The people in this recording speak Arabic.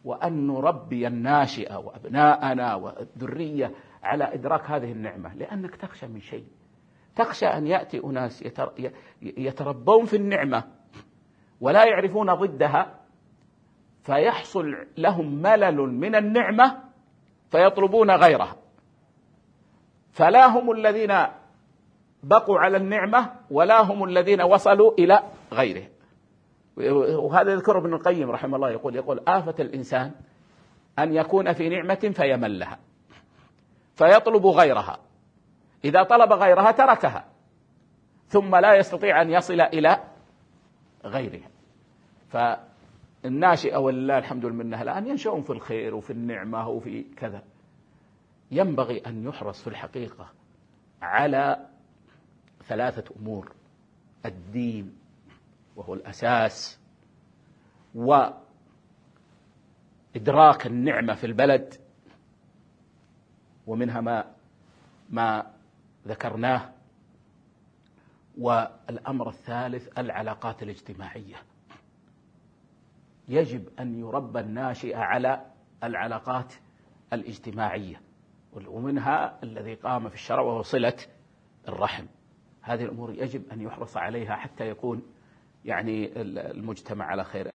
وأن نربي الناشئة وأبناءنا والذرية على إدراك هذه النعمة، لأنك تخشى من شيء، تخشى أن يأتي أناس يتربون في النعمة ولا يعرفون ضدها، فيحصل لهم ملل من النعمة فيطلبون غيرها، فلا هم الذين بقوا على النعمة ولا هم الذين وصلوا إلى غيره. وهذا يذكر ابن القيم رحمه الله، يقول آفة الإنسان أن يكون في نعمة فيمل لها فيطلب غيرها، إذا طلب غيرها تركها ثم لا يستطيع أن يصل إلى غيرها. فالناشئة ولله الحمد والمنة الآن ينشؤون في الخير وفي النعمة وفي كذا. ينبغي أن يحرص في الحقيقة على 3 أمور: الدين وهو الأساس، وإدراك النعمة في البلد، ومنها ما ذكرناه، والأمر الثالث العلاقات الاجتماعية. يجب أن يربى الناشئ على العلاقات الاجتماعية، ومنها الذي قام في الشرع وهو صلة الرحم. هذه الأمور يجب أن يحرص عليها حتى يكون يعني المجتمع على خير.